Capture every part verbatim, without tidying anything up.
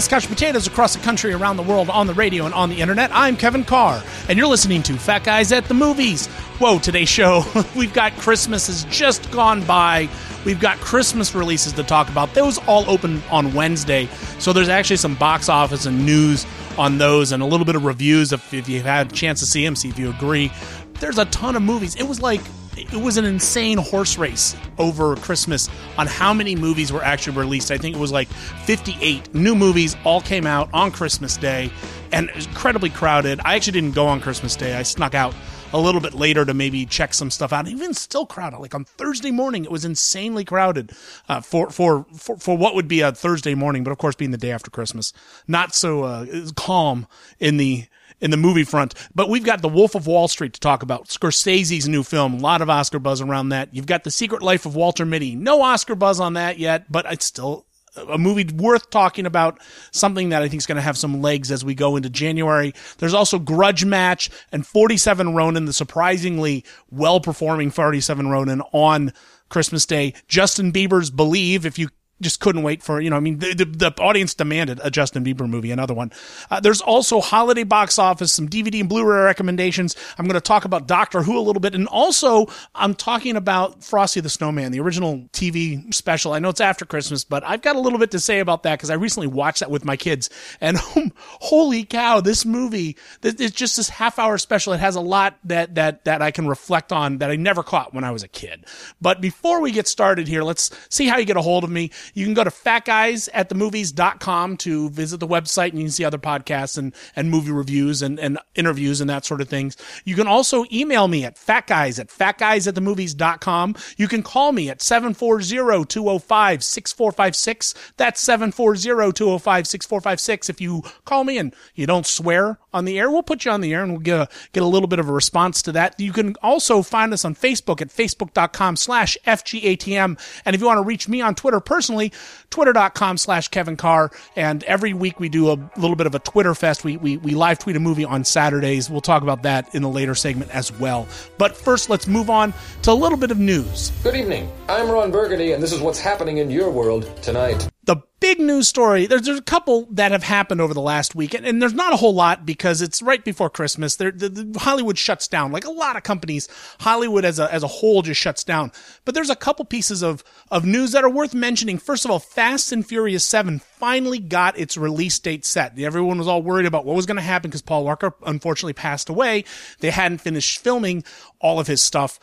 Christmas couch potatoes across the country, around the world, on the radio, and on the internet. I'm Kevin Carr, and you're listening to Fat Guys at the Movies. Whoa, today's show, we've got Christmas has just gone by. We've got Christmas releases to talk about. Those all open on Wednesday, so there's actually some box office and news on those, and a little bit of reviews if, if you've had a chance to see them, see if you agree. There's a ton of movies. It was like, it was an insane horse race over Christmas on how many movies were actually released. I think it was like fifty-eight new movies all came out on Christmas Day, and it was incredibly crowded. I actually didn't go on Christmas Day. I snuck out a little bit later to maybe check some stuff out. Even still crowded. Like on Thursday morning, it was insanely crowded uh, for, for for for what would be a Thursday morning, but of course being the day after Christmas, not so uh, calm in the in the movie front. But we've got The Wolf of Wall Street to talk about. Scorsese's new film. A lot of Oscar buzz around that. You've got The Secret Life of Walter Mitty. No Oscar buzz on that yet, but it's still a movie worth talking about, something that I think is going to have some legs as we go into January. There's also Grudge Match and forty-seven Ronin, the surprisingly well-performing forty-seven Ronin on Christmas Day. Justin Bieber's Believe, if you just couldn't wait for, you know, I mean, the, the, the audience demanded a Justin Bieber movie, another one. Uh, there's also holiday box office, some D V D and Blu-ray recommendations. I'm going to talk about Doctor Who a little bit. And also, I'm talking about Frosty the Snowman, the original T V special. I know it's after Christmas, but I've got a little bit to say about that because I recently watched that with my kids. And holy cow, this movie, it's just this half-hour special. It has a lot that, that, that I can reflect on that I never caught when I was a kid. But before we get started here, let's see how you get a hold of me. You can go to fat guys at the movies dot com to visit the website, and you can see other podcasts and, and movie reviews and, and interviews and that sort of things. You can also email me at fatguys at fat guys at the movies dot com. You can call me at seven four zero, two zero five, six four five six. That's seven four zero, two zero five, six four five six. If you call me and you don't swear on the air, we'll put you on the air and we'll get a, get a little bit of a response to that. You can also find us on Facebook at facebook dot com slash F G A T M. And if you want to reach me on Twitter personally, twitter dot com slash Kevin Carr. And every week we do a little bit of a Twitter fest. We, we, we live tweet a movie on Saturdays. We'll talk about that in a later segment as well. But first, let's move on to a little bit of news. Good evening. I'm Ron Burgundy, and this is what's happening in your world tonight. The big news story, there's, there's a couple that have happened over the last week, and, and there's not a whole lot because it's right before Christmas. They're, the, the, Hollywood shuts down. Like a lot of companies, Hollywood as a as a whole just shuts down. But there's a couple pieces of, of news that are worth mentioning. First of all, Fast and Furious seven finally got its release date set. Everyone was all worried about what was going to happen because Paul Walker unfortunately passed away. They hadn't finished filming all of his stuff.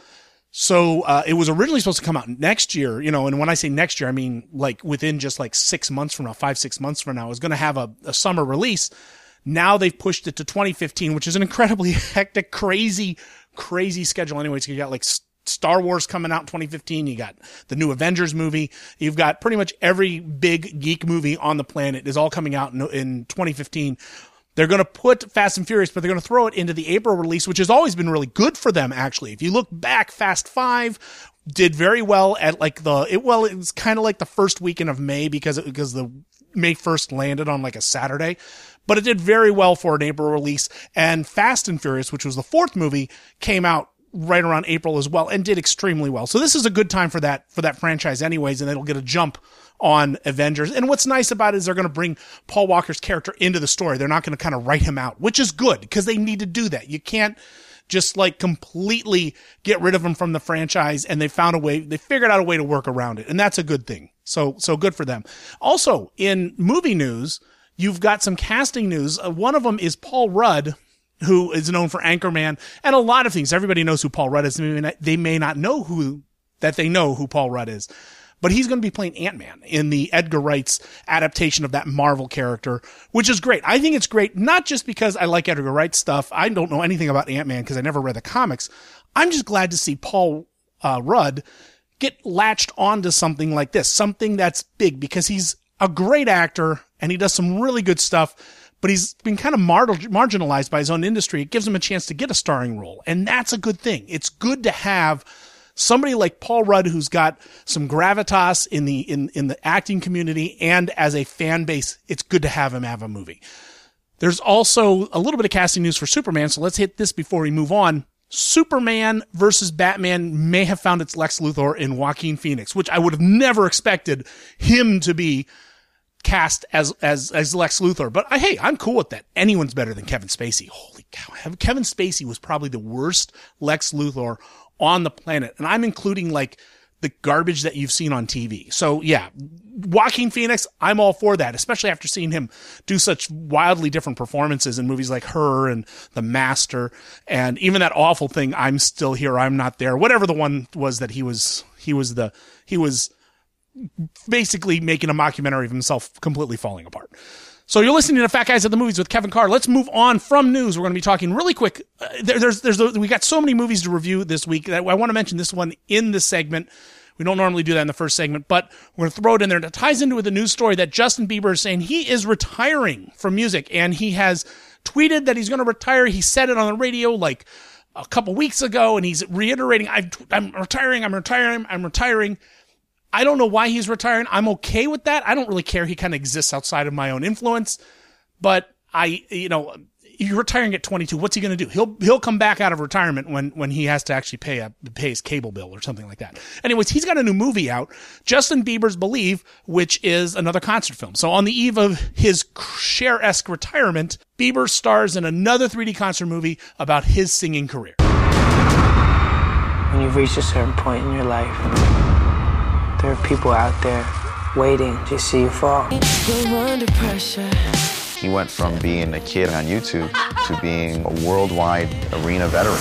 So, uh, it was originally supposed to come out next year, you know, and when I say next year, I mean like within just like six months from now, five, six months from now, it was going to have a, a summer release. Now they've pushed it to twenty fifteen, which is an incredibly hectic, crazy, crazy schedule anyways. You got like Star Wars coming out in twenty fifteen. You got the new Avengers movie. You've got pretty much every big geek movie on the planet is all coming out in, in twenty fifteen. They're going to put Fast and Furious, but they're going to throw it into the April release, which has always been really good for them, actually. If you look back, Fast five did very well at like the, it, well, it was kind of like the first weekend of May because, it, because the May first landed on like a Saturday, but it did very well for an April release. And Fast and Furious, which was the fourth movie, came out right around April as well and did extremely well. So this is a good time for that, for that franchise anyways, and it'll get a jump on Avengers. And what's nice about it is they're going to bring Paul Walker's character into the story. They're not going to kind of write him out, which is good because they need to do that. You can't just like completely get rid of him from the franchise, and they found a way, they figured out a way to work around it. And that's a good thing. So, so good for them. Also in movie news, you've got some casting news. Uh, one of them is Paul Rudd, who is known for Anchorman and a lot of things. Everybody knows who Paul Rudd is. They may not, they may not know who, that they know who Paul Rudd is. But he's going to be playing Ant-Man in the Edgar Wright's adaptation of that Marvel character, which is great. I think it's great, not just because I like Edgar Wright stuff. I don't know anything about Ant-Man because I never read the comics. I'm just glad to see Paul uh, Rudd get latched onto something like this, something that's big, because he's a great actor and he does some really good stuff, but he's been kind of mar- marginalized by his own industry. It gives him a chance to get a starring role, and that's a good thing. It's good to have somebody like Paul Rudd, who's got some gravitas in the, in, in the acting community and as a fan base. It's good to have him have a movie. There's also a little bit of casting news for Superman. So let's hit this before we move on. Superman versus Batman may have found its Lex Luthor in Joaquin Phoenix, which I would have never expected him to be cast as as as Lex Luthor. But I, hey, I'm cool with that. Anyone's better than Kevin Spacey. Holy cow. Kevin Spacey was probably the worst Lex Luthor on the planet. And I'm including like the garbage that you've seen on T V. So yeah, Joaquin Phoenix, I'm all for that, especially after seeing him do such wildly different performances in movies like Her and The Master, and even that awful thing, I'm Still Here, I'm Not There, whatever the one was that he was, he was the, he was basically making a mockumentary of himself completely falling apart. So you're listening to Fat Guys at the Movies with Kevin Carr. Let's move on from news. We're going to be talking really quick. Uh, there, there's, there's, we got so many movies to review this week that I want to mention this one in this segment. We don't normally do that in the first segment, but we're going to throw it in there. It ties into with a news story that Justin Bieber is saying he is retiring from music, and he has tweeted that he's going to retire. He said it on the radio like a couple weeks ago, and he's reiterating, I'm, I'm retiring, I'm retiring, I'm retiring. I don't know why he's retiring. I'm okay with that. I don't really care. He kind of exists outside of my own influence, but I, you know, you're retiring at twenty-two. What's he going to do? He'll, he'll come back out of retirement when, when he has to actually pay a, pay his cable bill or something like that. Anyways, he's got a new movie out, Justin Bieber's Believe, which is another concert film. So on the eve of his Cher-esque retirement, Bieber stars in another three D concert movie about his singing career. When you've reached a certain point in your life, there are people out there waiting to see you fall. We're under pressure. He went from being a kid on YouTube to being a worldwide arena veteran.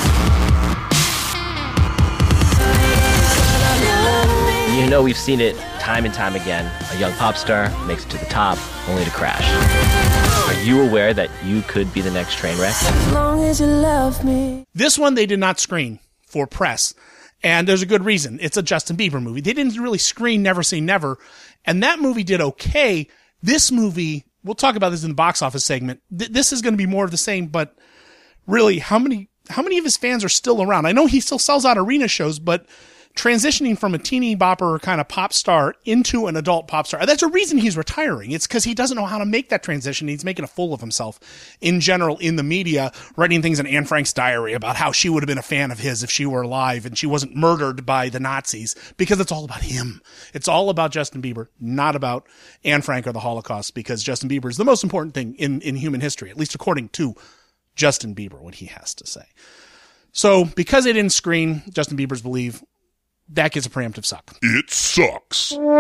You know, we've seen it time and time again. A young pop star makes it to the top, only to crash. Are you aware that you could be the next train wreck? As long as you love me. This one they did not screen for press. And there's a good reason. It's a Justin Bieber movie. They didn't really screen Never Say Never. And that movie did okay. This movie, we'll talk about this in the box office segment. Th- this is going to be more of the same, but really, how many, how many of his fans are still around? I know he still sells out arena shows, but transitioning from a teeny bopper kind of pop star into an adult pop star, that's a reason he's retiring. It's because he doesn't know how to make that transition. He's making a fool of himself in general in the media, writing things in Anne Frank's diary about how she would have been a fan of his if she were alive and she wasn't murdered by the Nazis, because it's all about him. It's all about Justin Bieber, not about Anne Frank or the Holocaust, because Justin Bieber is the most important thing in, in human history, at least according to Justin Bieber, what he has to say. So because they didn't screen Justin Bieber's Believe, that gets a preemptive suck. It sucks. All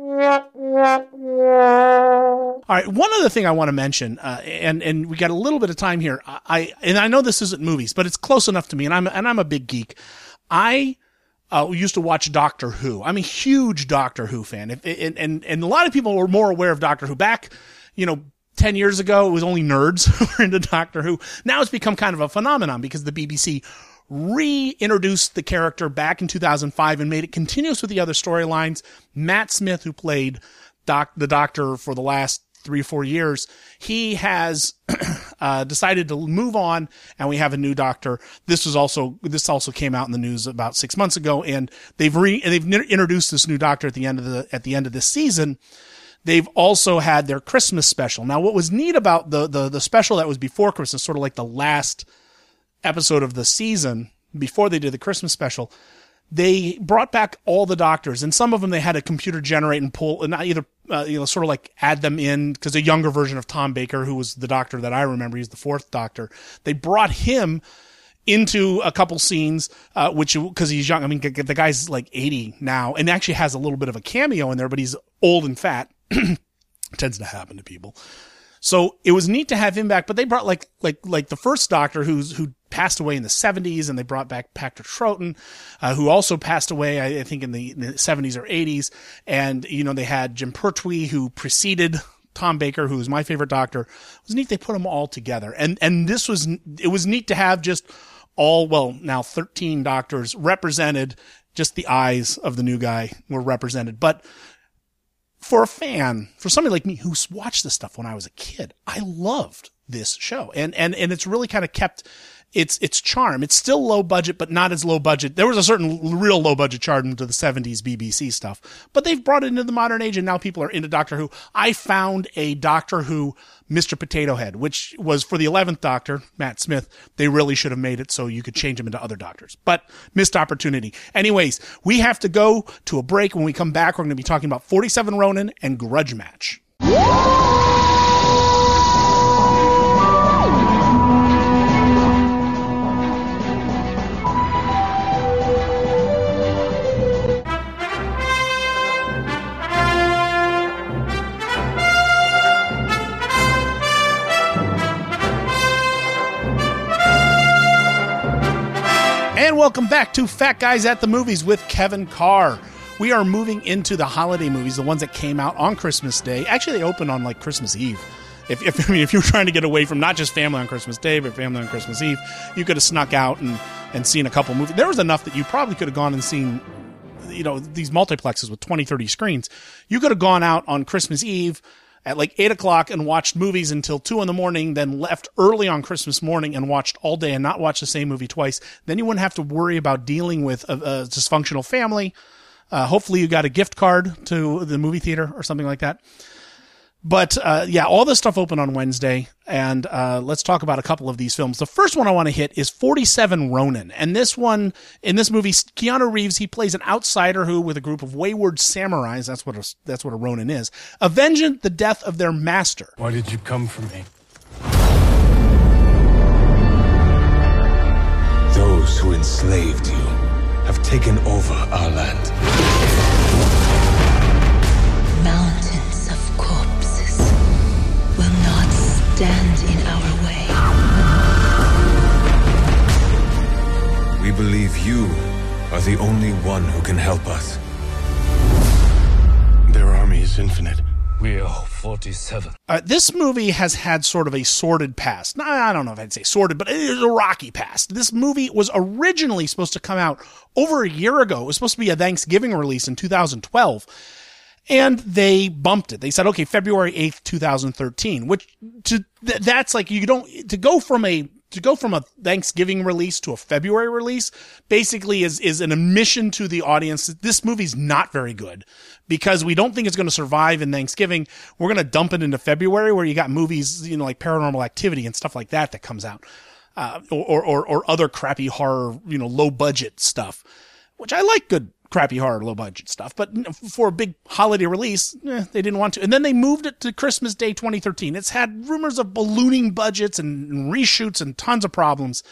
right, one other thing I want to mention, uh, and and we got a little bit of time here. I and I know this isn't movies, but it's close enough to me, and I'm and I'm a big geek. I uh, used to watch Doctor Who. I'm a huge Doctor Who fan, if, and and and a lot of people were more aware of Doctor Who back, you know. ten years ago, it was only nerds who were into Doctor Who. Now it's become kind of a phenomenon because the B B C reintroduced the character back in two thousand five and made it continuous with the other storylines. Matt Smith, who played doc, the Doctor for the last three or four years, he has uh, decided to move on, and we have a new Doctor. This was also this also came out in the news about six months ago, and they've re, they've introduced this new Doctor at the end of the at the end of this season. They've also had their Christmas special. Now, what was neat about the, the, the special that was before Christmas, sort of like the last episode of the season before they did the Christmas special, they brought back all the Doctors, and some of them they had a computer generate and pull, and not either, uh, you know, sort of like add them in, because a younger version of Tom Baker, who was the Doctor that I remember, he's the fourth Doctor, they brought him into a couple scenes, uh, which, cause he's young. I mean, the guy's like eighty now and actually has a little bit of a cameo in there, but he's old and fat. Tends to happen to people. So it was neat to have him back, but they brought like, like, like the first Doctor who's, who passed away in the seventies, and they brought back Patrick Troughton, uh, who also passed away, I, I think in the, in the seventies or eighties. And, you know, they had Jim Pertwee, who preceded Tom Baker, who was my favorite Doctor. It was neat. They put them all together. And, and this was, it was neat to have just all, well, now thirteen Doctors represented. Just the eyes of the new guy were represented. But for a fan, for somebody like me who's watched this stuff when I was a kid, I loved this show. And, and, and it's really kind of kept its, its charm. It's still low budget, but not as low budget. There was a certain real low budget charm to the seventies B B C stuff, but they've brought it into the modern age, and now people are into Doctor Who. I found a Doctor Who Mister Potato Head, which was for the eleventh Doctor, Matt Smith. They really should have made it so you could change him into other Doctors, but missed opportunity. Anyways, we have to go to a break. When we come back, we're going to be talking about forty-seven Ronin and Grudge Match. And welcome back to Fat Guys at the Movies with Kevin Carr. We are moving into the holiday movies, the ones that came out on Christmas Day. Actually, they open on like Christmas Eve. If, if I mean, if you're trying to get away from not just family on Christmas Day, but family on Christmas Eve, you could have snuck out and, and seen a couple movies. There was enough that you probably could have gone and seen, you know, these multiplexes with twenty, thirty screens. You could have gone out on Christmas Eve at like eight o'clock and watched movies until two in the morning, then left early on Christmas morning and watched all day and not watched the same movie twice. Then you wouldn't have to worry about dealing with a, a dysfunctional family. Uh, hopefully you got a gift card to the movie theater or something like that. But, uh, yeah, all this stuff opened on Wednesday, and, uh, let's talk about a couple of these films. The first one I want to hit is forty-seven Ronin. And this one, in this movie, Keanu Reeves, he plays an outsider who, with a group of wayward samurais, that's what a, that's what a Ronin is, avenged the death of their master. Why did you come for me? Those who enslaved you have taken over our land. Mountains of corpses will not stand in our way. We believe you are the only one who can help us. Their army is infinite. We are forty-seven. Uh, this movie has had sort of a sordid past. No, I don't know if I'd say sordid, but it is a rocky past. This movie was originally supposed to come out over a year ago. It was supposed to be a Thanksgiving release in two thousand twelve. And they bumped it. They said, okay, February eighth, twenty thirteen, which to, th- that's like, you don't, to go from a, to go from a Thanksgiving release to a February release basically is, is an admission to the audience that this movie's not very good because we don't think it's going to survive in Thanksgiving. We're going to dump it into February where you got movies, you know, like Paranormal Activity and stuff like that that comes out, uh, or, or, or other crappy horror, you know, low budget stuff, which I like good crappy horror, low budget stuff. But for a big holiday release, eh, they didn't want to. And then they moved it to Christmas Day twenty thirteen. It's had rumors of ballooning budgets and, and reshoots and tons of problems.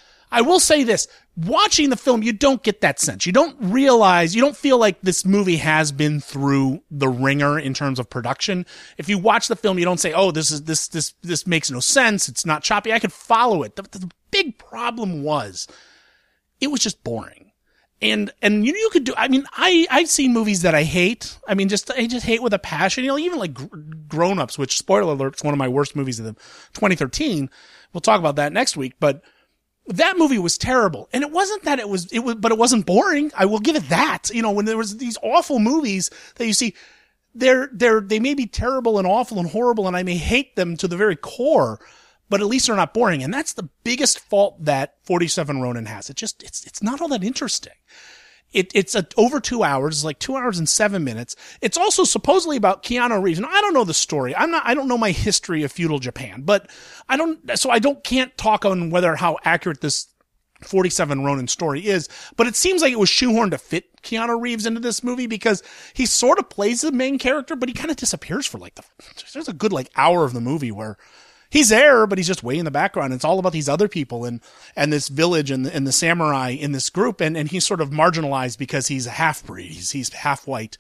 I will say this, watching the film, you don't get that sense. You don't realize, you don't feel like this movie has been through the ringer in terms of production. If you watch the film, you don't say, oh, this is, this, this, this makes no sense. It's not choppy. I could follow it. The, the big problem was it was just boring. And, and you, you could do, I mean, I, I've seen movies that I hate. I mean, just, I just hate with a passion, you know, even like Grown Ups, which spoiler alert, is one of my worst movies of the twenty thirteen. We'll talk about that next week, but that movie was terrible. And it wasn't that it was, it was, but it wasn't boring. I will give it that. You know, when there was these awful movies that you see, they're, they're, they may be terrible and awful and horrible, and I may hate them to the very core, but at least they're not boring. And that's the biggest fault that forty-seven Ronin has. It just, it's, it's not all that interesting. It, it's a, over two hours. It's like two hours and seven minutes. It's also supposedly about Keanu Reeves. Now, I don't know the story. I'm not, I don't know my history of feudal Japan, but I don't, so I don't, can't talk on whether how accurate this forty-seven Ronin story is, but it seems like it was shoehorned to fit Keanu Reeves into this movie because he sort of plays the main character, but he kind of disappears for like the, there's a good like hour of the movie where he's there, but he's just way in the background. It's all about these other people and, and this village and the, and the samurai in this group. And, and he's sort of marginalized because he's a half-breed. He's, he's half white.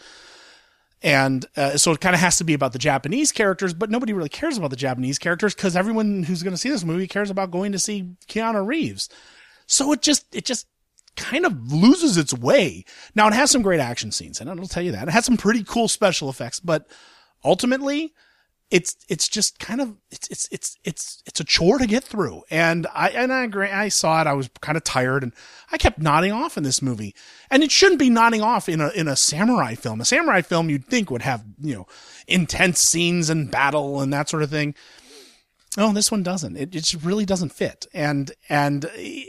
And, uh, so it kind of has to be about the Japanese characters, but nobody really cares about the Japanese characters because everyone who's going to see this movie cares about going to see Keanu Reeves. So it just, it just kind of loses its way. Now it has some great action scenes, and I'll tell you that. It has some pretty cool special effects, but ultimately, It's, it's just kind of, it's, it's, it's, it's, it's a chore to get through. And I, and I agree, I saw it, I was kind of tired and I kept nodding off in this movie. And it shouldn't be nodding off in a, in a samurai film. A samurai film you'd think would have, you know, intense scenes and battle and that sort of thing. Oh, this one doesn't. It, it just really doesn't fit. And, and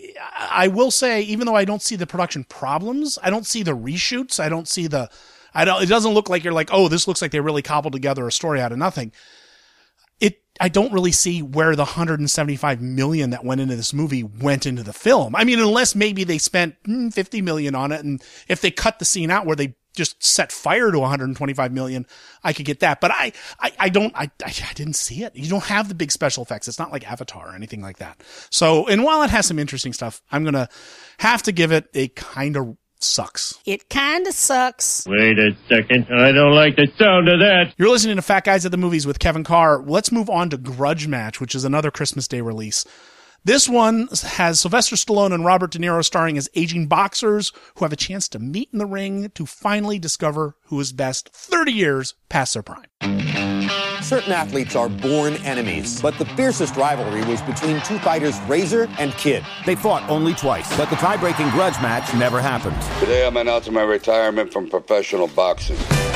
I will say, even though I don't see the production problems, I don't see the reshoots, I don't see the, I don't, it doesn't look like you're like, oh, this looks like they really cobbled together a story out of nothing. It, I don't really see where the one hundred seventy-five million that went into this movie went into the film. I mean, unless maybe they spent fifty million on it. And if they cut the scene out where they just set fire to one hundred twenty-five million, I could get that. But I, I, I don't, I, I, I didn't see it. You don't have the big special effects. It's not like Avatar or anything like that. So, and while it has some interesting stuff, I'm going to have to give it a kind of sucks. It kind of sucks. Wait a second. I don't like the sound of that. You're listening to Fat Guys at the Movies with Kevin Carr. Let's move on to Grudge Match, which is another Christmas Day release. This one has Sylvester Stallone and Robert De Niro starring as aging boxers who have a chance to meet in the ring to finally discover who is best thirty years past their prime. Certain athletes are born enemies, but the fiercest rivalry was between two fighters, Razor and Kid. They fought only twice, but the tie-breaking grudge match never happened. Today I'm announcing my retirement from professional boxing.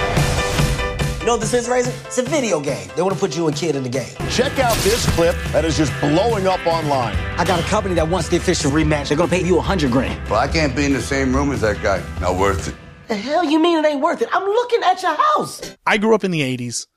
You know what this is, Razor? It's a video game. They want to put you and Kid in the game. Check out this clip that is just blowing up online. I got a company that wants the official rematch. They're going to pay you a hundred grand. Well, I can't be in the same room as that guy. Not worth it. The hell you mean it ain't worth it? I'm looking at your house. I grew up in the eighties.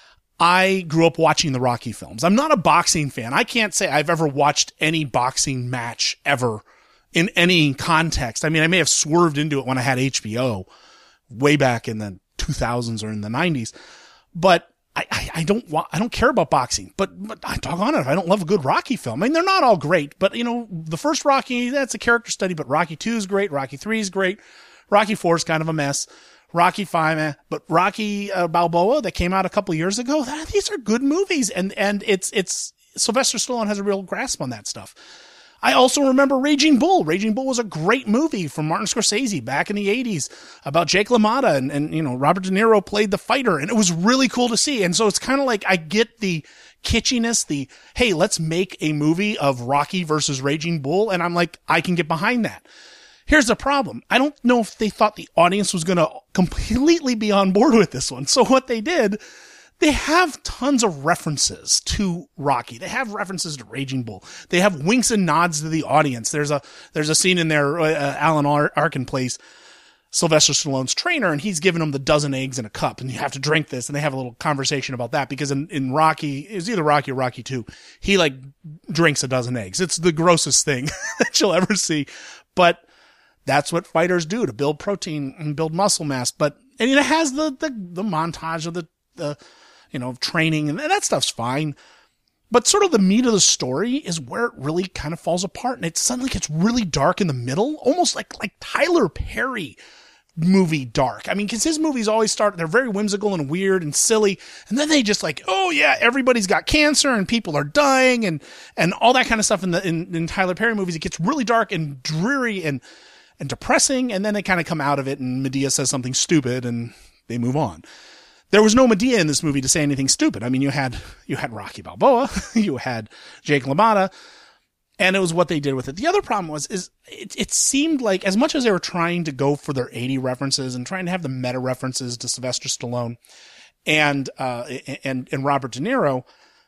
I grew up watching the Rocky films. I'm not a boxing fan. I can't say I've ever watched any boxing match ever in any context. I mean, I may have swerved into it when I had H B O way back in the two thousands or in the nineties, but I, I, I don't want, I don't care about boxing, but, but I talk on it. If I don't love a good Rocky film, I mean, they're not all great, but you know, the first Rocky, that's a character study, but Rocky two is great. Rocky three is great. Rocky four is kind of a mess. Rocky five, eh, but Rocky uh, Balboa that came out a couple years ago, that, these are good movies. And, and it's, it's Sylvester Stallone has a real grasp on that stuff. I also remember Raging Bull. Raging Bull was a great movie from Martin Scorsese back in the eighties about Jake LaMotta, and, and, you know, Robert De Niro played the fighter, and it was really cool to see. And so it's kind of like, I get the kitschiness, the, hey, let's make a movie of Rocky versus Raging Bull. And I'm like, I can get behind that. Here's the problem. I don't know if they thought the audience was going to completely be on board with this one. So what they did, they have tons of references to Rocky. They have references to Raging Bull. They have winks and nods to the audience. There's a, there's a scene in there, uh, Alan Arkin plays Sylvester Stallone's trainer, and he's giving him the dozen eggs in a cup, and you have to drink this, and they have a little conversation about that, because in, in Rocky, it was either Rocky or Rocky two, he like drinks a dozen eggs. It's the grossest thing that you'll ever see. But that's what fighters do to build protein and build muscle mass. But, and it has the, the, the montage of the, the, you know, training, and that stuff's fine. But sort of the meat of the story is where it really kind of falls apart, and it suddenly gets really dark in the middle, almost like, like Tyler Perry movie dark. I mean, cause his movies always start, they're very whimsical and weird and silly. And then they just like, oh yeah, everybody's got cancer and people are dying and, and all that kind of stuff in the, in, in Tyler Perry movies. It gets really dark and dreary and, and depressing. And then they kind of come out of it and Medea says something stupid and they move on. There was no Medea in this movie to say anything stupid. I mean, you had, you had Rocky Balboa, you had Jake LaMotta, and it was what they did with it. The other problem was, is it, it seemed like as much as they were trying to go for their eighty references and trying to have the meta references to Sylvester Stallone and, uh, and, and Robert De Niro,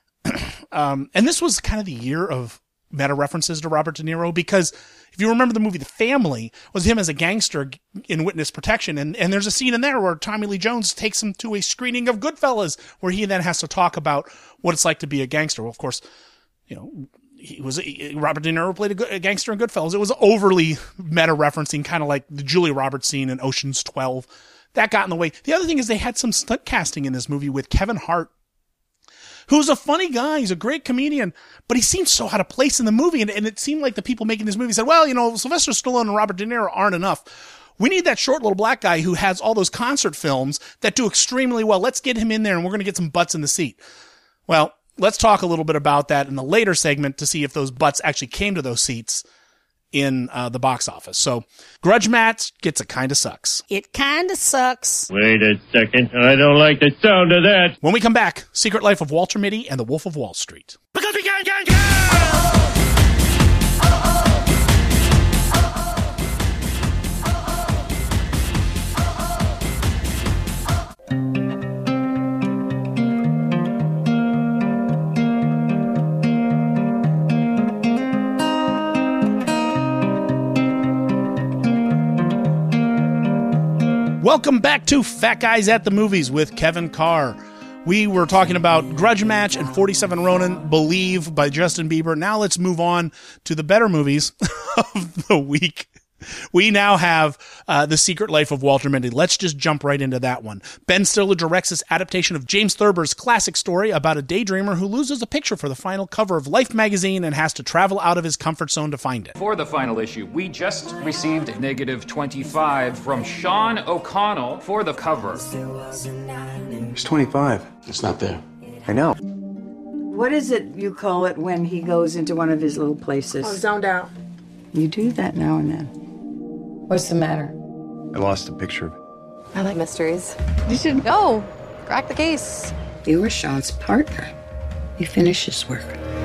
um, and this was kind of the year of meta references to Robert De Niro, because if you remember the movie The Family, was him as a gangster in witness protection. And, and there's a scene in there where Tommy Lee Jones takes him to a screening of Goodfellas, where he then has to talk about what it's like to be a gangster. Well, of course, you know, he was, he, Robert De Niro played a, good, a gangster in Goodfellas. It was overly meta referencing, kind of like the Julia Roberts scene in Ocean's twelve. That got in the way. The other thing is they had some stunt casting in this movie with Kevin Hart, who's a funny guy. He's a great comedian, but he seems so out of place in the movie. And, and it seemed like the people making this movie said, well, you know, Sylvester Stallone and Robert De Niro aren't enough. We need that short little black guy who has all those concert films that do extremely well. Let's get him in there and we're going to get some butts in the seat. Well, let's talk a little bit about that in the later segment to see if those butts actually came to those seats in uh, the box office. So Grudge Match gets a kinda sucks. It kinda sucks. Wait a second. I don't like the sound of that. When we come back, Secret Life of Walter Mitty and the Wolf of Wall Street. Because we can, can, can! Welcome back to Fat Guys at the Movies with Kevin Carr. We were talking about Grudge Match and forty-seven Ronin, Believe by Justin Bieber. Now let's move on to the better movies of the week. We now have uh, The Secret Life of Walter Mitty. Let's just jump right into that one. Ben Stiller directs this adaptation of James Thurber's classic story about a daydreamer who loses a picture for the final cover of Life magazine and has to travel out of his comfort zone to find it. For the final issue, we just received negative twenty-five from Sean O'Connell for the cover. It's twenty-five. It's not there. I know. What is it you call it when he goes into one of his little places? Oh, zoned out. You do that now and then. What's the matter? I lost a picture. I like mysteries. You should Go. Crack the case. You were Sean's partner. You finish his work.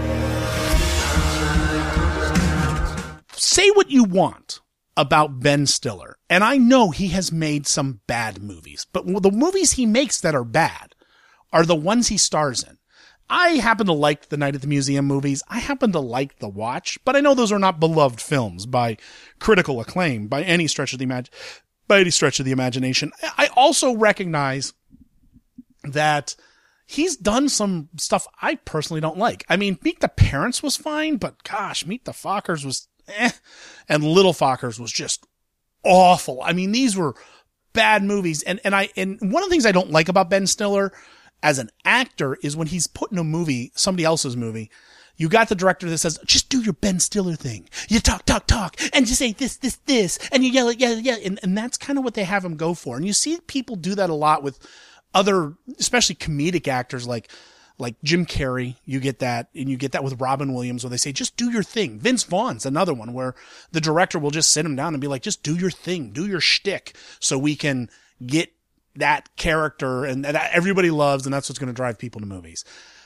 Say what you want about Ben Stiller, and I know he has made some bad movies, but the movies he makes that are bad are the ones he stars in. I happen to like the Night at the Museum movies. I happen to like The Watch, but I know those are not beloved films by critical acclaim by any stretch of the imag- by any stretch of the imagination. I also recognize that he's done some stuff I personally don't like. I mean, Meet the Parents was fine, but gosh, Meet the Fockers was eh, and Little Fockers was just awful. I mean, these were bad movies, and and I and one of the things I don't like about Ben Stiller as an actor is when he's put in a movie, somebody else's movie, you got the director that says, just do your Ben Stiller thing. You talk, talk, talk, and you say this, this, this, and you yell it, yeah, yeah. And, and that's kind of what they have him go for. And you see people do that a lot with other, especially comedic actors like, like Jim Carrey. You get that, and you get that with Robin Williams where they say, just do your thing. Vince Vaughn's another one where the director will just sit him down and be like, just do your thing, do your shtick so we can get that character and that everybody loves, and that's what's going to drive people to movies.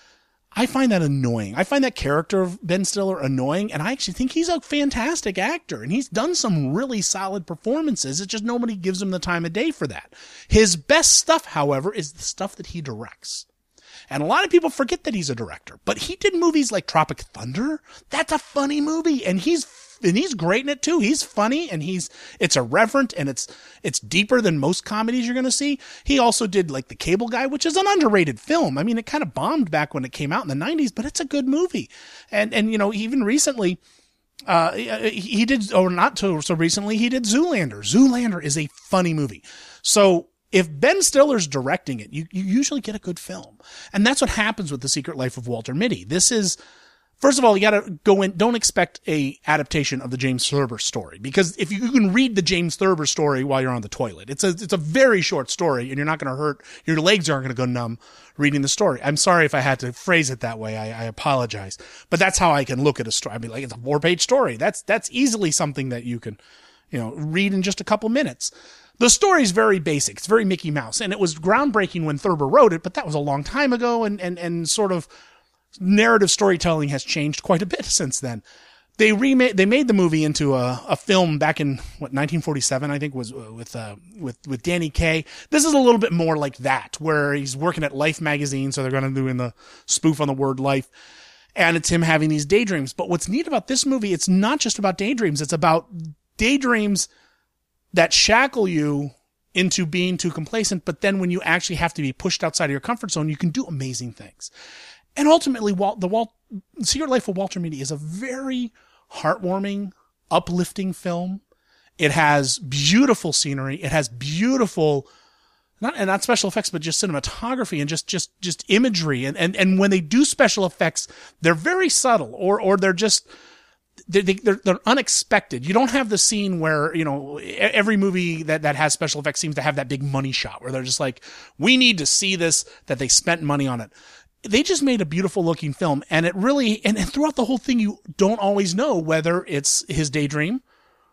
I find that annoying. I find that character of Ben Stiller annoying, and I actually think he's a fantastic actor, and he's done some really solid performances. It's just nobody gives him the time of day for that. His best stuff, however, is the stuff that he directs. And a lot of people forget that he's a director, but he did movies like Tropic Thunder. That's a funny movie, and he's And he's great in it too. He's funny, and he's, it's irreverent, and it's, it's deeper than most comedies you're going to see. He also did like The Cable Guy, which is an underrated film. I mean, it kind of bombed back when it came out in the nineties, but it's a good movie. And, and, you know, even recently, uh, he did, or not so, so recently, he did Zoolander. Zoolander is a funny movie. So if Ben Stiller's directing it, you, you usually get a good film. And that's what happens with The Secret Life of Walter Mitty. This is, first of all, you got to go in. Don't expect a adaptation of the James Thurber story, because if you, you can read the James Thurber story while you're on the toilet, it's a it's a very short story, and you're not going to hurt. Your legs aren't going to go numb reading the story. I'm sorry if I had to phrase it that way. I, I apologize, but that's how I can look at a story. I'd be like, it's a four page story. That's that's easily something that you can, you know, read in just a couple minutes. The story is very basic. It's very Mickey Mouse, and it was groundbreaking when Thurber wrote it, but that was a long time ago, and and and sort of narrative storytelling has changed quite a bit since then. They remade, they made the movie into a, a film back in what nineteen forty-seven, I think, was uh, with uh, with with Danny Kaye. This is a little bit more like that, where he's working at Life magazine, so they're going to do in the spoof on the word life, and it's him having these daydreams. But what's neat about this movie, it's not just about daydreams; it's about daydreams that shackle you into being too complacent. But then when you actually have to be pushed outside of your comfort zone, you can do amazing things. And ultimately, Walt, the Walt, Secret Life of Walter Mitty is a very heartwarming, uplifting film. It has beautiful scenery. It has beautiful, not, and not special effects, but just cinematography and just, just, just imagery. And, and, and when they do special effects, they're very subtle, or, or they're just, they, they're, they're unexpected. You don't have the scene where, you know, every movie that, that has special effects seems to have that big money shot where they're just like, we need to see this, that they spent money on it. They just made a beautiful looking film, and it really, and, and throughout the whole thing, you don't always know whether it's his daydream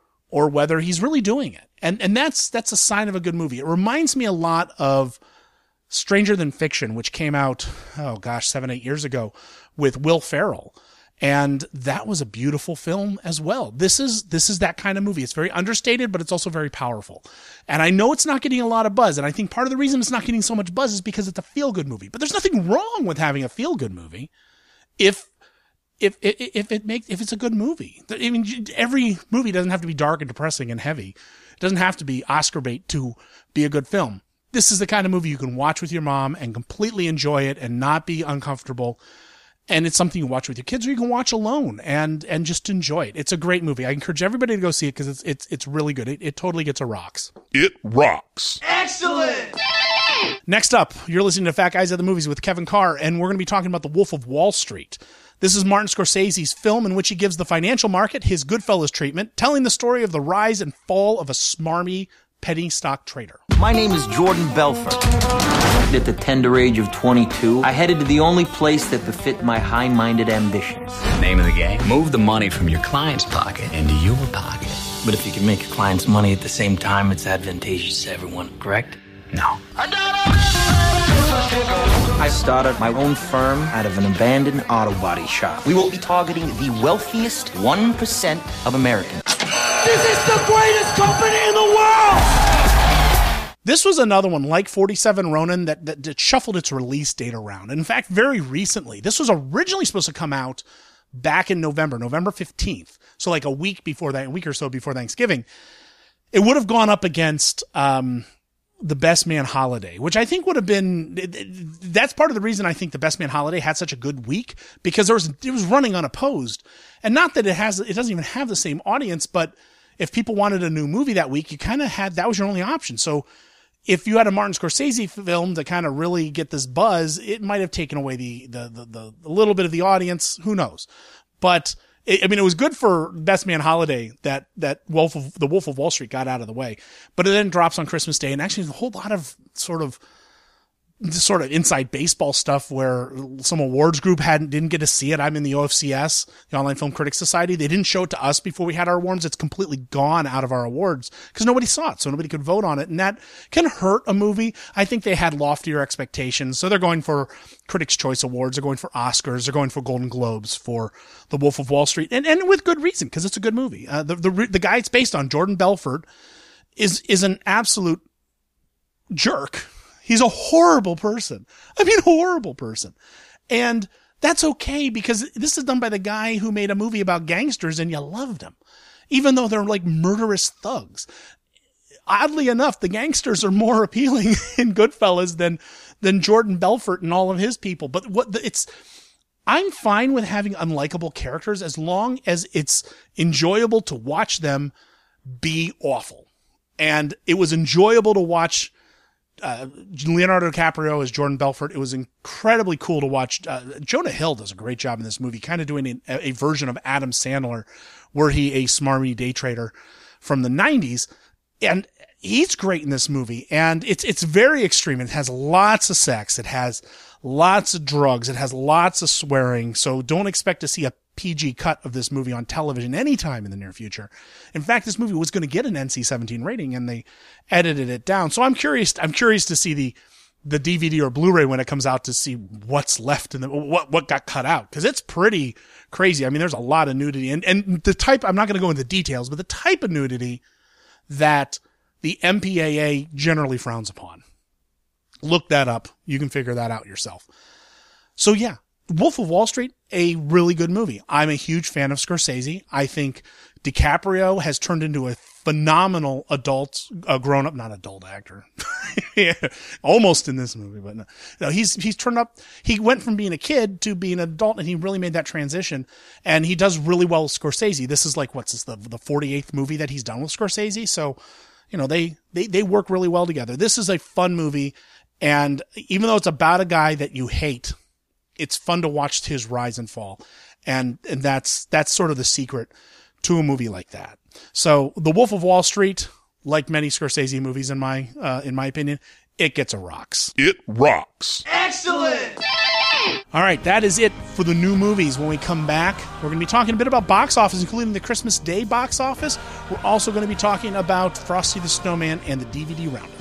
or whether he's really doing it. And, and that's, that's a sign of a good movie. It reminds me a lot of Stranger Than Fiction, which came out, oh gosh, seven, eight years ago with Will Ferrell. And that was a beautiful film as well. This is, this is that kind of movie. It's very understated, but it's also very powerful. And I know it's not getting a lot of buzz. And I think part of the reason it's not getting so much buzz is because it's a feel-good movie. But there's nothing wrong with having a feel-good movie if, if, if, if it makes, if it's a good movie. I mean, every movie doesn't have to be dark and depressing and heavy. It doesn't have to be Oscar bait to be a good film. This is the kind of movie you can watch with your mom and completely enjoy it and not be uncomfortable. And it's something you watch with your kids, or you can watch alone and and just enjoy it. It's a great movie. I encourage everybody to go see it because it's it's it's really good. It, it totally gets a rocks. It rocks. Excellent. Next up, you're listening to Fat Guys at the Movies with Kevin Carr, and we're going to be talking about The Wolf of Wall Street. This is Martin Scorsese's film in which he gives the financial market his Goodfellas treatment, telling the story of the rise and fall of a smarmy penny stock trader. My name is Jordan Belfort. At the tender age of twenty-two, I headed to the only place that befit my high-minded ambitions. Name of the game? Move the money from your client's pocket into your pocket. But if you can make your client's money at the same time, it's advantageous to everyone, correct? No. I started my own firm out of an abandoned auto body shop. We will be targeting the wealthiest one percent of Americans. This is the greatest company in the world! This was another one like forty-seven Ronin that, that, that shuffled its release date around. In fact, very recently, this was originally supposed to come out back in November, November fifteenth. So like a week before that, a week or so before Thanksgiving. It would have gone up against um, The Best Man Holiday, which I think would have been, that's part of the reason I think The Best Man Holiday had such a good week, because there was, it was running unopposed. And not that it has, it doesn't even have the same audience, but if people wanted a new movie that week, you kind of had, that was your only option. So if you had a Martin Scorsese film to kind of really get this buzz, it might have taken away the, the, the, the, the little bit of the audience. Who knows? But it, I mean, it was good for Best Man Holiday that, that Wolf of, the Wolf of Wall Street got out of the way, but it then drops on Christmas Day. And actually there's a whole lot of sort of, sort of inside baseball stuff where some awards group hadn't, didn't get to see it. I'm in the O F C S, the Online Film Critics Society. They didn't show it to us before we had our awards. It's completely gone out of our awards because nobody saw it. So nobody could vote on it. And that can hurt a movie. I think they had loftier expectations. So they're going for Critics' Choice Awards. They're going for Oscars. They're going for Golden Globes for The Wolf of Wall Street. And, and with good reason, because it's a good movie. Uh, the, the, the guy it's based on, Jordan Belfort, is, is an absolute jerk. He's a horrible person. I mean, horrible person. And that's okay because this is done by the guy who made a movie about gangsters and you loved him, even though they're like murderous thugs. Oddly enough, the gangsters are more appealing in Goodfellas than, than Jordan Belfort and all of his people. But what the, it's, I'm fine with having unlikable characters as long as it's enjoyable to watch them be awful. And it was enjoyable to watch Uh, Leonardo DiCaprio as Jordan Belfort. It was incredibly cool to watch. Uh, Jonah Hill does a great job in this movie, kind of doing a, a version of Adam Sandler, were he a smarmy day trader from the nineties. And he's great in this movie. And it's, it's very extreme. It has lots of sex. It has lots of drugs. It has lots of swearing. So don't expect to see a P G cut of this movie on television anytime in the near future. In fact, this movie was going to get an N C seventeen rating and they edited it down. So I'm curious, I'm curious to see the, the D V D or Blu-ray when it comes out to see what's left in the, what, what got cut out. Cause it's pretty crazy. I mean, there's a lot of nudity and, and the type, I'm not going to go into details, but the type of nudity that the M P A A generally frowns upon. Look that up. You can figure that out yourself. So yeah. Wolf of Wall Street, a really good movie. I'm a huge fan of Scorsese. I think DiCaprio has turned into a phenomenal adult, uh, grown up, not adult actor. Yeah, almost in this movie, but no. no. He's, he's turned up, he went from being a kid to being an adult and he really made that transition. And he does really well with Scorsese. This is like, what's this, the, the forty-eighth movie that he's done with Scorsese. So, you know, they, they, they work really well together. This is a fun movie. And even though it's about a guy that you hate, it's fun to watch his rise and fall. And, and that's, that's sort of the secret to a movie like that. So The Wolf of Wall Street, like many Scorsese movies in my, uh, in my opinion, it gets a rocks. It rocks. Excellent. All right. That is it for the new movies. When we come back, we're going to be talking a bit about box office, including the Christmas Day box office. We're also going to be talking about Frosty the Snowman and the D V D roundup.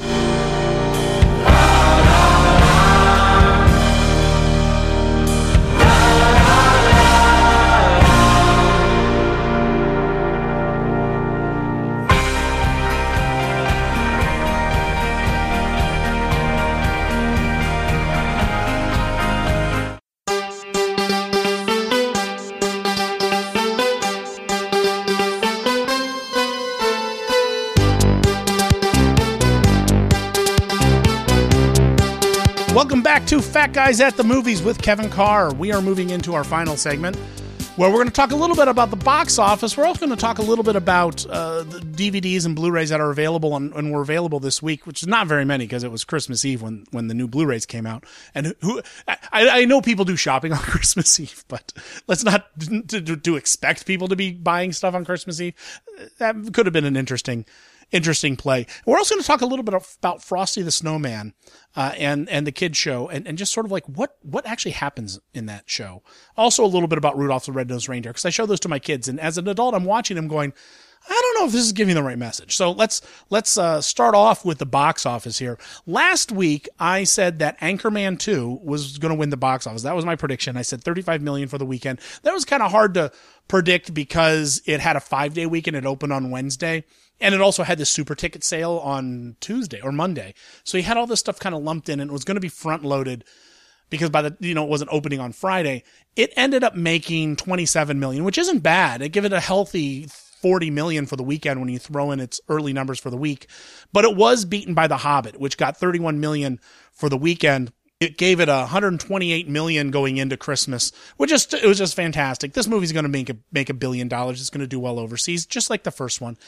Welcome back to Fat Guys at the Movies with Kevin Carr. We are moving into our final segment where we're going to talk a little bit about the box office. We're also going to talk a little bit about uh, the D V Ds and Blu-rays that are available and, and were available this week, which is not very many because it was Christmas Eve when, when the new Blu-rays came out. And who I, I know people do shopping on Christmas Eve, but let's not to, to, to expect people to be buying stuff on Christmas Eve. That could have been an interesting Interesting play. We're also going to talk a little bit about Frosty the Snowman uh, and and the kids show, and, and just sort of like what what actually happens in that show. Also, a little bit about Rudolph the Red-Nosed Reindeer, because I show those to my kids, and as an adult, I'm watching them going, I don't know if this is giving the right message. So let's let's uh, start off with the box office here. Last week, I said that Anchorman two was going to win the box office. That was my prediction. I said thirty-five million dollars for the weekend. That was kind of hard to predict because it had a five-day weekend. It opened on Wednesday. And it also had the super ticket sale on Tuesday or Monday. So you had all this stuff kind of lumped in, and it was going to be front loaded because by the, you know, it wasn't opening on Friday. It ended up making twenty-seven million dollars, which isn't bad. It gave it a healthy forty million dollars for the weekend when you throw in its early numbers for the week. But it was beaten by The Hobbit, which got thirty-one million dollars for the weekend. It gave it one hundred twenty-eight million dollars going into Christmas, which is, it was just fantastic. This movie's going to make a, make a billion dollars. It's going to do well overseas, just like the first one.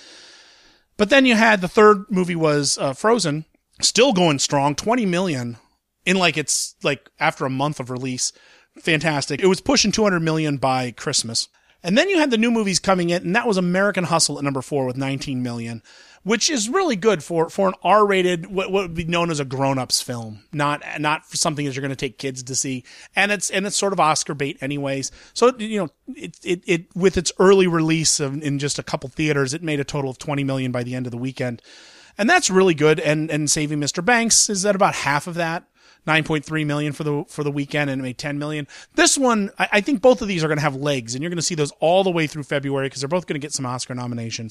But then you had the third movie was uh, Frozen, still going strong, twenty million in like it's like after a month of release. Fantastic. It was pushing two hundred million by Christmas. And then you had the new movies coming in, and that was American Hustle at number four with nineteen million, which is really good for, for an R-rated, what, what would be known as a grown-ups film, not not for something that you're going to take kids to see. And it's and it's sort of Oscar bait anyways. So, you know, it it, it with its early release of, in just a couple theaters, it made a total of twenty million by the end of the weekend. And that's really good. And and Saving Mister Banks is at about half of that. nine point three million for the for the weekend, and it made ten million. This one, I, I think both of these are going to have legs, and you're going to see those all the way through February because they're both going to get some Oscar nominations.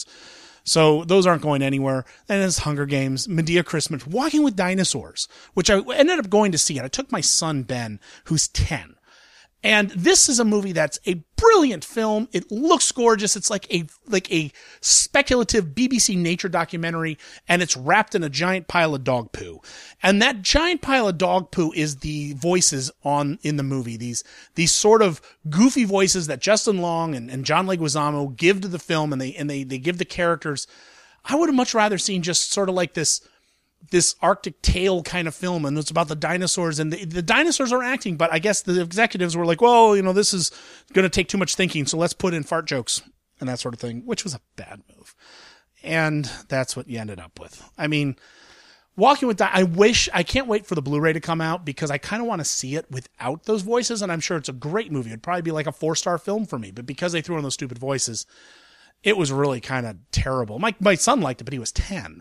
So those aren't going anywhere. And it's Hunger Games, Medea Christmas, Walking with Dinosaurs, which I ended up going to see, and I took my son Ben, who's ten. And this is a movie that's a brilliant film. It looks gorgeous. It's like a like a speculative B B C nature documentary, and it's wrapped in a giant pile of dog poo. And that giant pile of dog poo is the voices on in the movie. These these sort of goofy voices that Justin Long and, and John Leguizamo give to the film, and they and they they give the characters. I would have much rather seen just sort of like this. this Arctic tale kind of film, and it's about the dinosaurs, and the, the dinosaurs are acting, but I guess the executives were like, well, you know, this is going to take too much thinking, so let's put in fart jokes and that sort of thing, which was a bad move. And that's what you ended up with. I mean, Walking with Di- I wish, I can't wait for the Blu-ray to come out because I kind of want to see it without those voices, and I'm sure it's a great movie. It'd probably be like a four-star film for me, but because they threw in those stupid voices, it was really kind of terrible. My, my son liked it, but he was ten.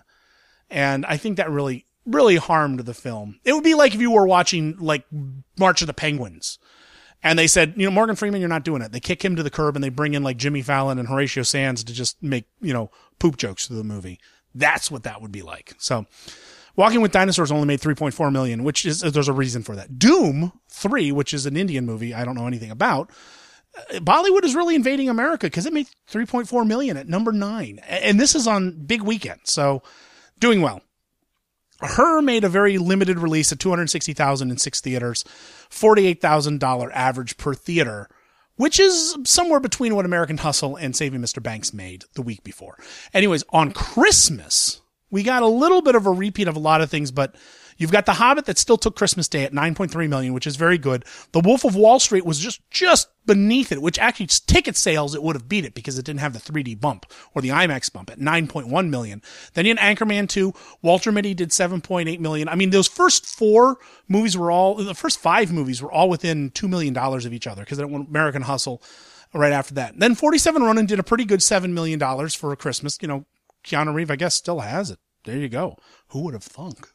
And I think that really, really harmed the film. It would be like if you were watching like March of the Penguins and they said, you know, Morgan Freeman, you're not doing it. They kick him to the curb and they bring in like Jimmy Fallon and Horatio Sands to just make, you know, poop jokes through the movie. That's what that would be like. So Walking with Dinosaurs only made three point four million, which is, there's a reason for that. Doom three, which is an Indian movie I don't know anything about. Bollywood is really invading America because it made three point four million at number nine. And this is on big weekend. So, doing well. Her made a very limited release at two hundred sixty thousand in six theaters, forty-eight thousand dollars average per theater, which is somewhere between what American Hustle and Saving Mister Banks made the week before. Anyways, on Christmas, we got a little bit of a repeat of a lot of things, but you've got The Hobbit that still took Christmas Day at nine point three million, which is very good. The Wolf of Wall Street was just, just beneath it, which actually ticket sales, it would have beat it because it didn't have the three D bump or the IMAX bump at nine point one million. Then you had Anchorman two. Walter Mitty did seven point eight million. I mean, those first four movies were all, the first five movies were all within two million dollars of each other because then went American Hustle right after that. Then forty-seven Ronin did a pretty good seven million dollars for a Christmas. You know, Keanu Reeves, I guess, still has it. There you go. Who would have thunk?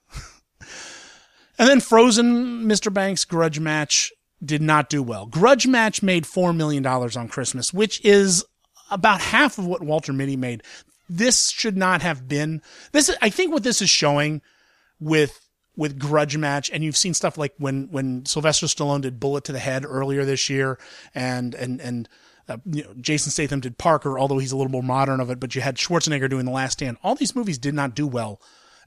And then Frozen, Mister Banks, Grudge Match did not do well. Grudge Match made four million dollars on Christmas, which is about half of what Walter Mitty made. This should not have been this. Is, I think what this is showing with, with Grudge Match, and you've seen stuff like when, when Sylvester Stallone did Bullet to the Head earlier this year, and, and, and, uh, you know, Jason Statham did Parker, although he's a little more modern of it, but you had Schwarzenegger doing The Last Stand. All these movies did not do well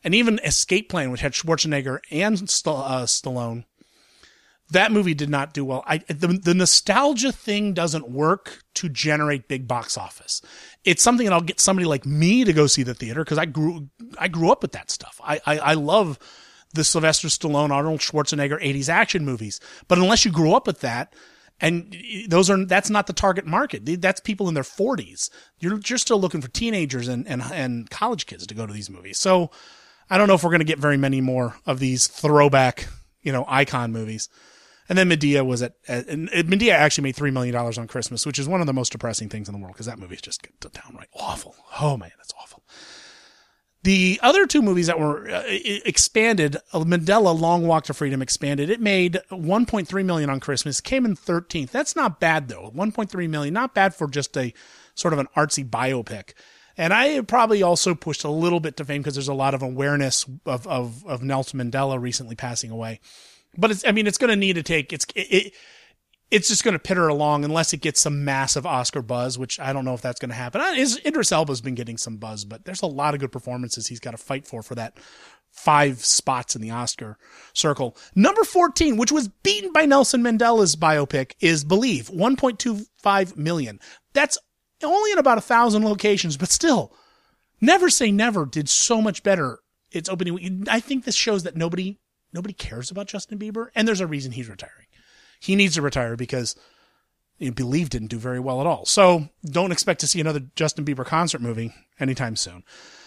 And even Escape Plan, which had Schwarzenegger and St- uh, Stallone, that movie did not do well. I, the, the nostalgia thing doesn't work to generate big box office. It's something that I'll get somebody like me to go see the theater because I grew I grew up with that stuff. I, I, I love the Sylvester Stallone, Arnold Schwarzenegger eighties action movies. But unless you grew up with that, and those are that's not the target market. That's people in their forties. You're you're still looking for teenagers and and, and college kids to go to these movies. So I don't know if we're going to get very many more of these throwback, you know, icon movies. And then Medea was at, at and Medea actually made three million dollars on Christmas, which is one of the most depressing things in the world because that movie is just downright awful. Oh man, that's awful. The other two movies that were uh, expanded, Mandela Long Walk to Freedom expanded. It made one point three million dollars on Christmas, came in thirteenth. That's not bad though. one point three million dollars, not bad for just a sort of an artsy biopic. And I probably also pushed a little bit to fame because there's a lot of awareness of, of, of Nelson Mandela recently passing away. But it's, I mean, it's going to need to take, it's, it, it it's just going to pitter along unless it gets some massive Oscar buzz, which I don't know if that's going to happen. Idris Elba's been getting some buzz, but there's a lot of good performances he's got to fight for for that five spots in the Oscar circle. Number fourteen, which was beaten by Nelson Mandela's biopic, is Believe, one point two five million. That's only in about a thousand locations, but still, Never Say Never did so much better. It's opening. I think this shows that nobody, nobody cares about Justin Bieber, and there's a reason he's retiring. He needs to retire because you know, Believe didn't do very well at all. So don't expect to see another Justin Bieber concert movie anytime soon.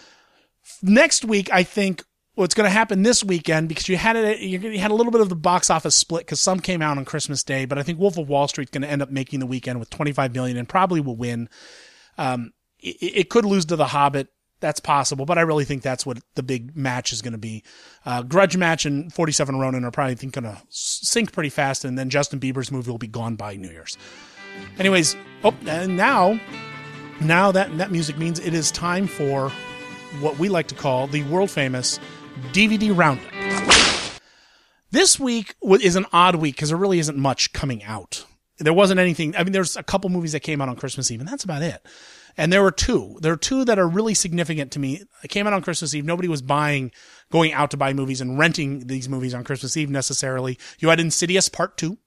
Next week, I think what's going to happen this weekend, because you had it, you had a little bit of the box office split because some came out on Christmas Day, but I think Wolf of Wall Street is going to end up making the weekend with twenty-five million dollars and probably will win. Um, it, it could lose to The Hobbit. That's possible, but I really think that's what the big match is going to be. Uh, Grudge Match and forty-seven Ronin are probably think going to sink pretty fast, and then Justin Bieber's movie will be gone by New Year's. Anyways, oh, and now, now that that music means it is time for what we like to call the world famous D V D Roundup. This week is an odd week because there really isn't much coming out. There wasn't anything. I mean, there's a couple movies that came out on Christmas Eve, and that's about it. And there were two. There are two that are really significant to me. It came out on Christmas Eve. Nobody was buying, going out to buy movies and renting these movies on Christmas Eve necessarily. You had Insidious Part two.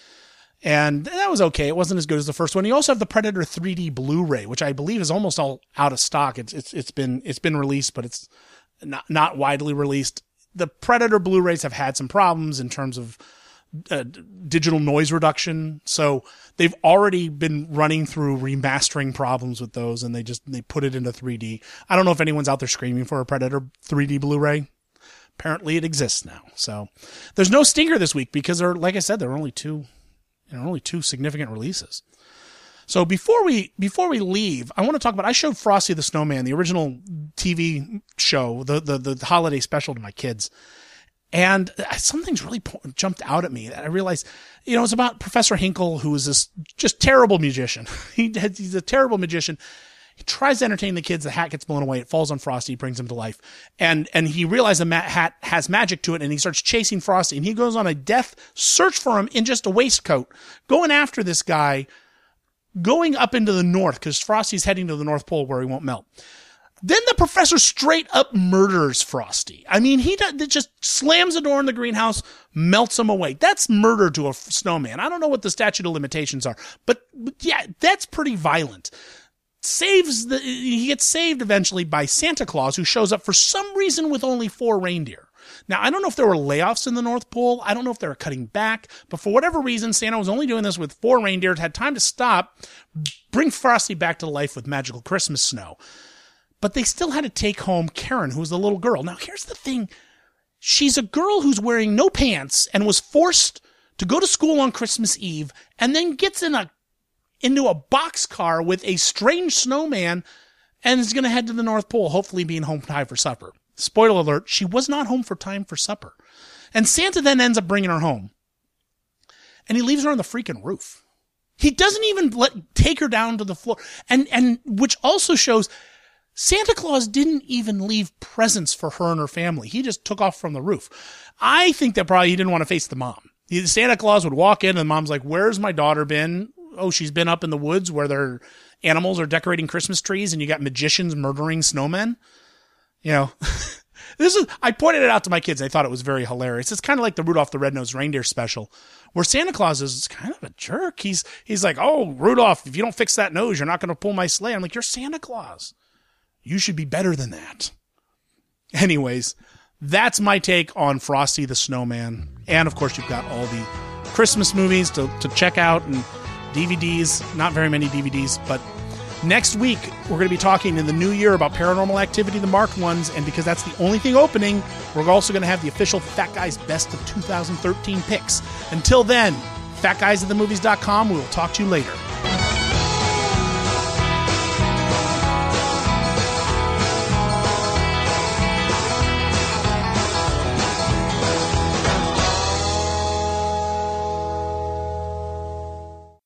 And that was okay. It wasn't as good as the first one. You also have the Predator three D Blu-ray, which I believe is almost all out of stock. It's it's it's been it's been released, but it's not not widely released. The Predator Blu-rays have had some problems in terms of uh, digital noise reduction, so they've already been running through remastering problems with those, and they just they put it into three D. I don't know if anyone's out there screaming for a Predator three D Blu-ray. Apparently, it exists now. So there's no stinger this week because there, like I said, there are only two. There are only two significant releases. So before we before we leave, I want to talk about, I showed Frosty the Snowman, the original T V show, the the, the holiday special to my kids. And something's really po- jumped out at me. I realized, you know, it's about Professor Hinkle, who is this just terrible musician. he He's a terrible magician. He tries to entertain the kids. The hat gets blown away. It falls on Frosty, brings him to life. And, and he realizes the ma- hat has magic to it, and he starts chasing Frosty. And he goes on a death search for him in just a waistcoat, going after this guy, going up into the north, because Frosty's heading to the North Pole where he won't melt. Then the professor straight up murders Frosty. I mean, he does, just slams the door in the greenhouse, melts him away. That's murder to a snowman. I don't know what the statute of limitations are, but, but yeah, that's pretty violent. Saves the, he gets saved eventually by Santa Claus, who shows up for some reason with only four reindeer. Now, I don't know if there were layoffs in the North Pole. I don't know if they were cutting back, but for whatever reason, Santa was only doing this with four reindeer, had time to stop, bring Frosty back to life with magical Christmas snow. But they still had to take home Karen, who's the little girl. Now, here's the thing. She's a girl who's wearing no pants and was forced to go to school on Christmas Eve and then gets in a into a boxcar with a strange snowman and is going to head to the North Pole, hopefully being home in time for supper. Spoiler alert, she was not home for time for supper. And Santa then ends up bringing her home. And he leaves her on the freaking roof. He doesn't even let take her down to the floor. And and which also shows Santa Claus didn't even leave presents for her and her family. He just took off from the roof. I think that probably he didn't want to face the mom. Santa Claus would walk in and the mom's like, "Where's my daughter been?" "Oh, she's been up in the woods where their animals are decorating Christmas trees and you got magicians murdering snowmen." You know, This is I pointed it out to my kids. They thought it was very hilarious. It's kind of like the Rudolph the Red-Nosed Reindeer special, where Santa Claus is kind of a jerk. He's he's like, oh, Rudolph, if you don't fix that nose, you're not going to pull my sleigh. I'm like, you're Santa Claus. You should be better than that. Anyways, that's my take on Frosty the Snowman. And, of course, you've got all the Christmas movies to, to check out and D V Ds. Not very many D V Ds, but next week we're going to be talking in the new year about Paranormal Activity, the marked ones, and because that's the only thing opening, we're also going to have the official Fat Guys Best of two thousand thirteen picks. Until then, fat guys at the movies dot com. We will talk to you later.